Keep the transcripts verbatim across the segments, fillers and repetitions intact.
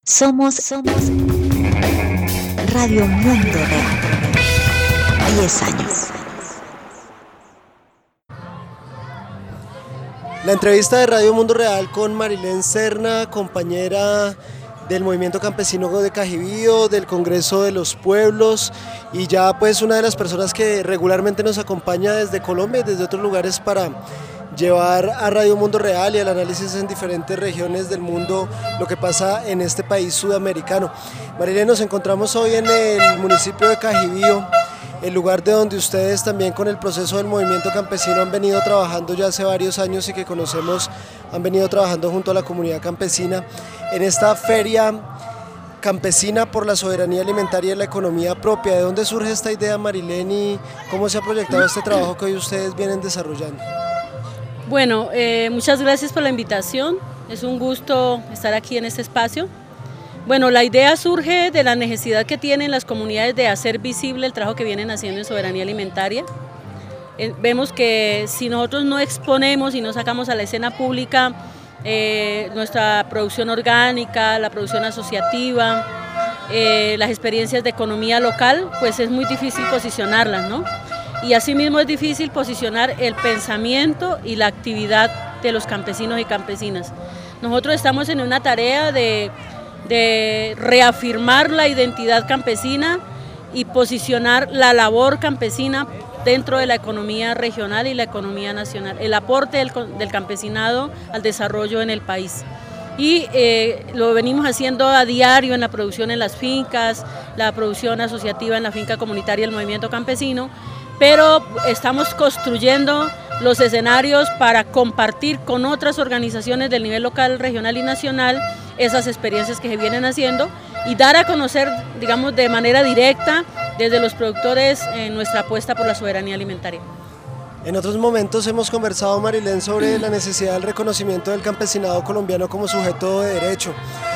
Somos, somos Radio Mundo Real. diez años. La entrevista de Radio Mundo Real con Marilén Serna, compañera del Movimiento Campesino de Cajibío, del Congreso de los Pueblos, y ya pues una de las personas que regularmente nos acompaña desde Colombia y desde otros lugares para llevar a Radio Mundo Real y al análisis en diferentes regiones del mundo lo que pasa en este país sudamericano. Marilén, nos encontramos hoy en el municipio de Cajibío, el lugar de donde ustedes también con el proceso del movimiento campesino han venido trabajando ya hace varios años y que conocemos, han venido trabajando junto a la comunidad campesina en esta feria campesina por la soberanía alimentaria y la economía propia. ¿De dónde surge esta idea, Marilén, y cómo se ha proyectado este trabajo que hoy ustedes vienen desarrollando? Bueno, eh, muchas gracias por la invitación, es un gusto estar aquí en este espacio. Bueno, la idea surge de la necesidad que tienen las comunidades de hacer visible el trabajo que vienen haciendo en soberanía alimentaria. Eh, vemos que si nosotros no exponemos y no sacamos a la escena pública eh, nuestra producción orgánica, la producción asociativa, eh, las experiencias de economía local, pues es muy difícil posicionarlas, ¿no? Y asimismo es difícil posicionar el pensamiento y la actividad de los campesinos y campesinas. Nosotros estamos en una tarea de, de reafirmar la identidad campesina y posicionar la labor campesina dentro de la economía regional y la economía nacional, el aporte del, del campesinado al desarrollo en el país. Y eh, lo venimos haciendo a diario en la producción en las fincas, la producción asociativa en la finca comunitaria del movimiento campesino, pero estamos construyendo los escenarios para compartir con otras organizaciones del nivel local, regional y nacional esas experiencias que se vienen haciendo y dar a conocer, digamos, de manera directa desde los productores en nuestra apuesta por la soberanía alimentaria. En otros momentos hemos conversado, Marilén, sobre la necesidad del reconocimiento del campesinado colombiano como sujeto de derecho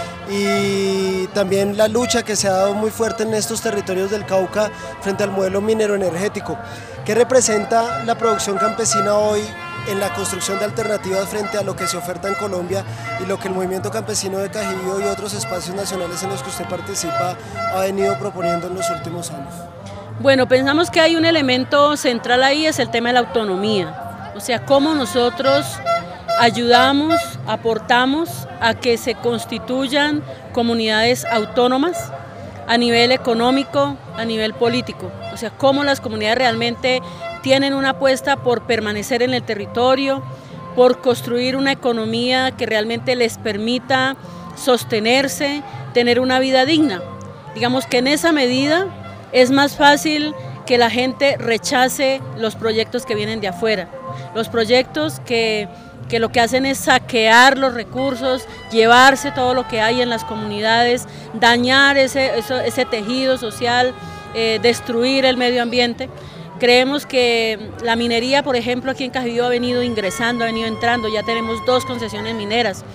y también la lucha que se ha dado muy fuerte en estos territorios del Cauca frente al modelo minero energético. ¿Qué representa la producción campesina hoy en la construcción de alternativas frente a lo que se oferta en Colombia y lo que el movimiento campesino de Cajibío y otros espacios nacionales en los que usted participa ha venido proponiendo en los últimos años? Bueno, pensamos que hay un elemento central ahí, es el tema de la autonomía, o sea, cómo nosotros ayudamos, aportamos a que se constituyan comunidades autónomas a nivel económico, a nivel político, o sea, cómo las comunidades realmente tienen una apuesta por permanecer en el territorio, por construir una economía que realmente les permita sostenerse, tener una vida digna. Digamos que en esa medida es más fácil que la gente rechace los proyectos que vienen de afuera, los proyectos que, que lo que hacen es saquear los recursos, llevarse todo lo que hay en las comunidades, dañar ese, ese, ese tejido social, eh, destruir el medio ambiente. Creemos que la minería, por ejemplo, aquí en Cajibío ha venido ingresando, ha venido entrando, ya tenemos dos concesiones mineras.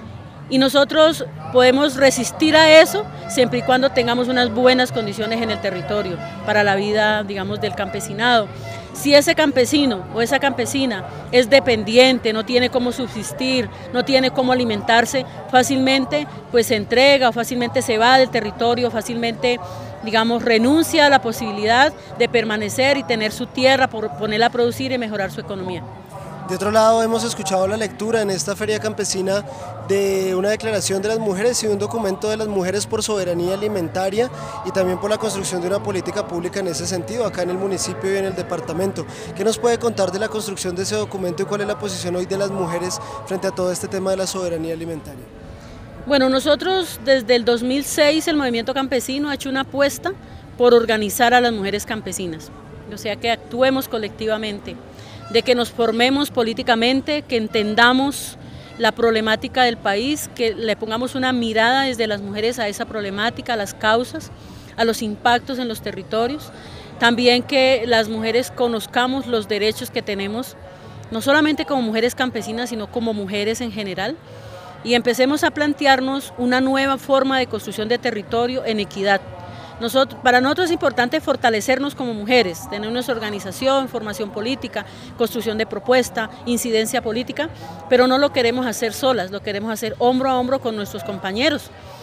Y nosotros podemos resistir a eso siempre y cuando tengamos unas buenas condiciones en el territorio para la vida, digamos, del campesinado. Si ese campesino o esa campesina es dependiente, no tiene cómo subsistir, no tiene cómo alimentarse, fácilmente pues se entrega o fácilmente se va del territorio, fácilmente, digamos, renuncia a la posibilidad de permanecer y tener su tierra, por ponerla a producir y mejorar su economía. De otro lado, hemos escuchado la lectura en esta feria campesina de una declaración de las mujeres y un documento de las mujeres por soberanía alimentaria y también por la construcción de una política pública en ese sentido, acá en el municipio y en el departamento. ¿Qué nos puede contar de la construcción de ese documento y cuál es la posición hoy de las mujeres frente a todo este tema de la soberanía alimentaria? Bueno, nosotros desde el dos mil seis el movimiento campesino ha hecho una apuesta por organizar a las mujeres campesinas, o sea que actuemos colectivamente, de que nos formemos políticamente, que entendamos la problemática del país, que le pongamos una mirada desde las mujeres a esa problemática, a las causas, a los impactos en los territorios, también que las mujeres conozcamos los derechos que tenemos, no solamente como mujeres campesinas, sino como mujeres en general, y empecemos a plantearnos una nueva forma de construcción de territorio en equidad. Nosotros, para nosotros es importante fortalecernos como mujeres, tener nuestra organización, formación política, construcción de propuesta, incidencia política, pero no lo queremos hacer solas, lo queremos hacer hombro a hombro con nuestros compañeros.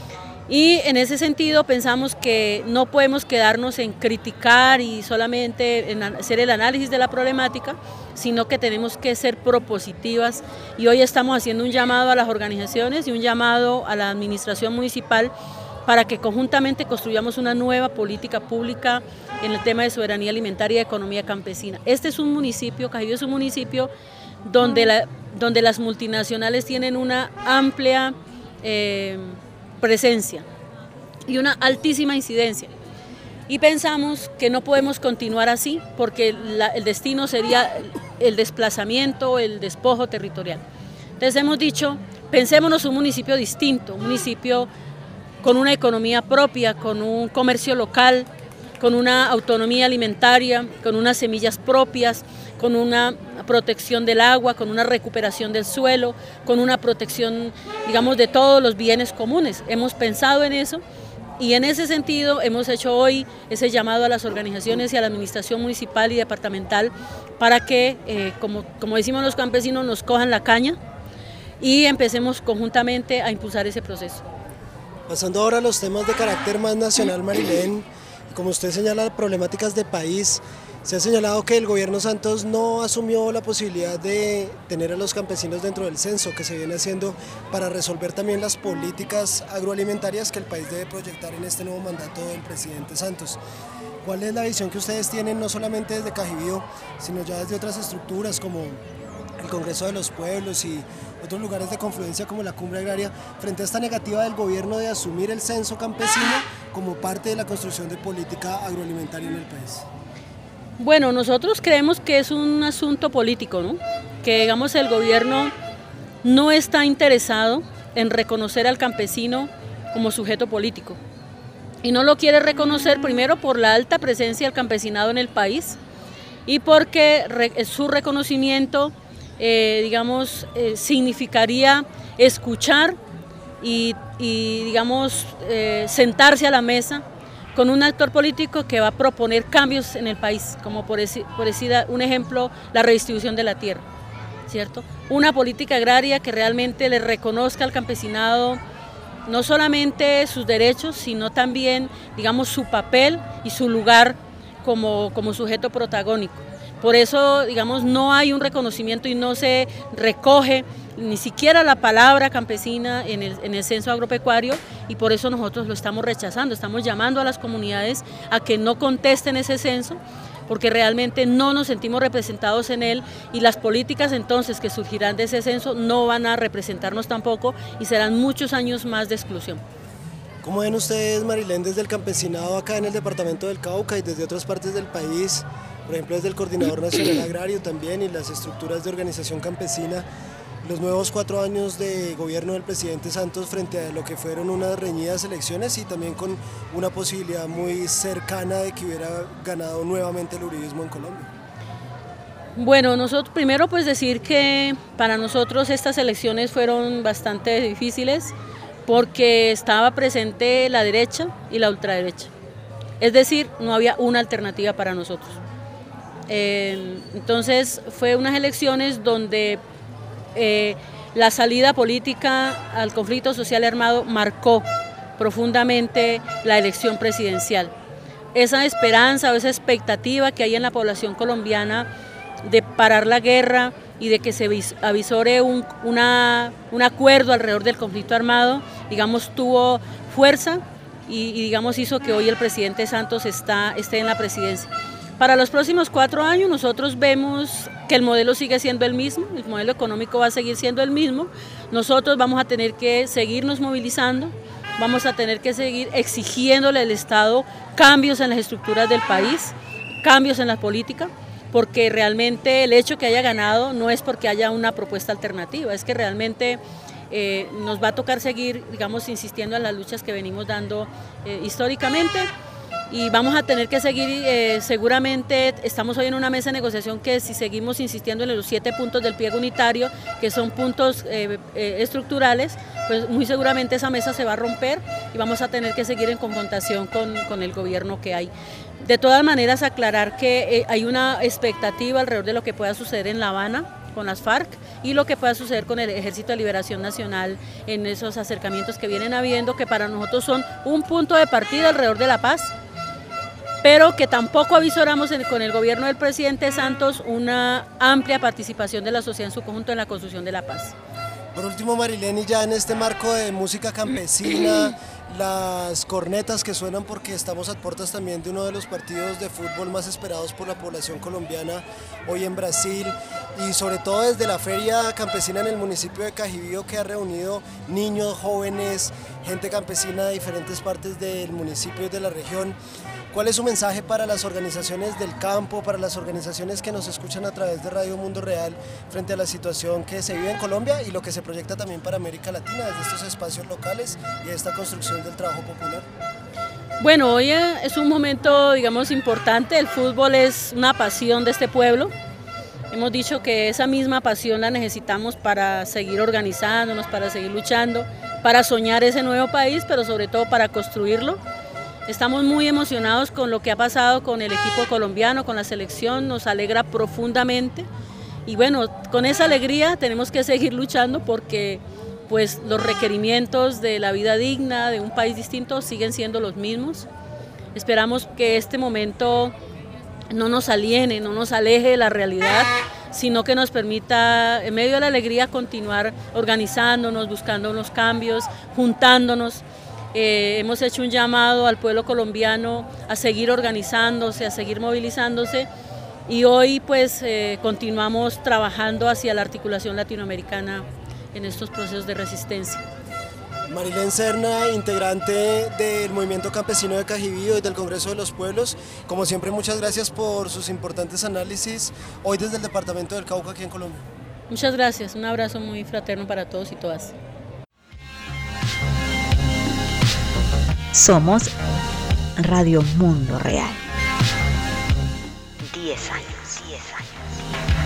Y en ese sentido pensamos que no podemos quedarnos en criticar y solamente en hacer el análisis de la problemática, sino que tenemos que ser propositivas, y hoy estamos haciendo un llamado a las organizaciones y un llamado a la administración municipal para que conjuntamente construyamos una nueva política pública en el tema de soberanía alimentaria y economía campesina. Este es un municipio, Cajibío es un municipio donde, la, donde las multinacionales tienen una amplia eh, presencia y una altísima incidencia. Y pensamos que no podemos continuar así porque la, el destino sería el desplazamiento, el despojo territorial. Entonces hemos dicho, pensémonos un municipio distinto, un municipio con una economía propia, con un comercio local, con una autonomía alimentaria, con unas semillas propias, con una protección del agua, con una recuperación del suelo, con una protección, digamos, de todos los bienes comunes. Hemos pensado en eso y en ese sentido hemos hecho hoy ese llamado a las organizaciones y a la administración municipal y departamental para que, eh, como, como decimos los campesinos, nos cojan la caña y empecemos conjuntamente a impulsar ese proceso. Pasando ahora a los temas de carácter más nacional, Marilén, como usted señala, problemáticas de país, se ha señalado que el gobierno Santos no asumió la posibilidad de tener a los campesinos dentro del censo que se viene haciendo para resolver también las políticas agroalimentarias que el país debe proyectar en este nuevo mandato del presidente Santos. ¿Cuál es la visión que ustedes tienen, no solamente desde Cajibío, sino ya desde otras estructuras como el Congreso de los Pueblos y otros lugares de confluencia como la Cumbre Agraria, frente a esta negativa del gobierno de asumir el censo campesino como parte de la construcción de política agroalimentaria en el país? Bueno, nosotros creemos que es un asunto político, ¿no? Que digamos el gobierno no está interesado en reconocer al campesino como sujeto político y no lo quiere reconocer primero por la alta presencia del campesinado en el país y porque re, su reconocimiento Eh, digamos, eh, significaría escuchar y, y digamos, eh, sentarse a la mesa con un actor político que va a proponer cambios en el país, como por decir, por decir un ejemplo, la redistribución de la tierra, ¿cierto? Una política agraria que realmente le reconozca al campesinado no solamente sus derechos, sino también, digamos, su papel y su lugar como, como sujeto protagónico. Por eso, digamos, no hay un reconocimiento y no se recoge ni siquiera la palabra campesina en el, en el censo agropecuario y por eso nosotros lo estamos rechazando, estamos llamando a las comunidades a que no contesten ese censo porque realmente no nos sentimos representados en él y las políticas entonces que surgirán de ese censo no van a representarnos tampoco y serán muchos años más de exclusión. ¿Cómo ven ustedes, Marilén, desde el campesinado acá en el departamento del Cauca y desde otras partes del país, por ejemplo desde el Coordinador Nacional Agrario también y las estructuras de organización campesina, los nuevos cuatro años de gobierno del presidente Santos frente a lo que fueron unas reñidas elecciones y también con una posibilidad muy cercana de que hubiera ganado nuevamente el uribismo en Colombia? Bueno, nosotros primero pues decir que para nosotros estas elecciones fueron bastante difíciles porque estaba presente la derecha y la ultraderecha, es decir, no había una alternativa para nosotros. Eh, entonces fue unas elecciones donde eh, la salida política al conflicto social armado marcó profundamente la elección presidencial. Esa esperanza o esa expectativa que hay en la población colombiana de parar la guerra y de que se avisore un, una, un acuerdo alrededor del conflicto armado, digamos, tuvo fuerza y, y digamos hizo que hoy el presidente Santos está, esté en la presidencia. Para los próximos cuatro años nosotros vemos que el modelo sigue siendo el mismo, el modelo económico va a seguir siendo el mismo, nosotros vamos a tener que seguirnos movilizando, vamos a tener que seguir exigiéndole al Estado cambios en las estructuras del país, cambios en la política, porque realmente el hecho que haya ganado no es porque haya una propuesta alternativa, es que realmente eh, nos va a tocar seguir, digamos, insistiendo en las luchas que venimos dando eh, históricamente. Y vamos a tener que seguir, eh, seguramente estamos hoy en una mesa de negociación que si seguimos insistiendo en los siete puntos del pliego unitario, que son puntos eh, eh, estructurales, pues muy seguramente esa mesa se va a romper y vamos a tener que seguir en confrontación con, con el gobierno que hay. De todas maneras, aclarar que eh, hay una expectativa alrededor de lo que pueda suceder en La Habana, con las FARC y lo que pueda suceder con el Ejército de Liberación Nacional en esos acercamientos que vienen habiendo, que para nosotros son un punto de partida alrededor de la paz, pero que tampoco avisoramos en, con el gobierno del presidente Santos una amplia participación de la sociedad en su conjunto en la construcción de la paz. Por último, Marileni, ya en este marco de música campesina, las cornetas que suenan porque estamos a puertas también de uno de los partidos de fútbol más esperados por la población colombiana hoy en Brasil, y sobre todo desde la feria campesina en el municipio de Cajibío, que ha reunido niños, jóvenes, gente campesina de diferentes partes del municipio y de la región. ¿Cuál es su mensaje para las organizaciones del campo, para las organizaciones que nos escuchan a través de Radio Mundo Real frente a la situación que se vive en Colombia y lo que se proyecta también para América Latina desde estos espacios locales y esta construcción del trabajo popular? Bueno, hoy es un momento, digamos, importante. El fútbol es una pasión de este pueblo. Hemos dicho que esa misma pasión la necesitamos para seguir organizándonos, para seguir luchando, para soñar ese nuevo país, pero sobre todo para construirlo. Estamos muy emocionados con lo que ha pasado con el equipo colombiano, con la selección, nos alegra profundamente y bueno, con esa alegría tenemos que seguir luchando porque pues, los requerimientos de la vida digna, de un país distinto, siguen siendo los mismos. Esperamos que este momento no nos aliene, no nos aleje de la realidad, sino que nos permita, en medio de la alegría, continuar organizándonos, buscando unos cambios, juntándonos. Eh, hemos hecho un llamado al pueblo colombiano a seguir organizándose, a seguir movilizándose y hoy pues eh, continuamos trabajando hacia la articulación latinoamericana en estos procesos de resistencia. Marilén Serna, integrante del Movimiento Campesino de Cajibío y del Congreso de los Pueblos, como siempre muchas gracias por sus importantes análisis hoy desde el departamento del Cauca aquí en Colombia. Muchas gracias, un abrazo muy fraterno para todos y todas. Somos Radio Mundo Real. Diez años. Diez años.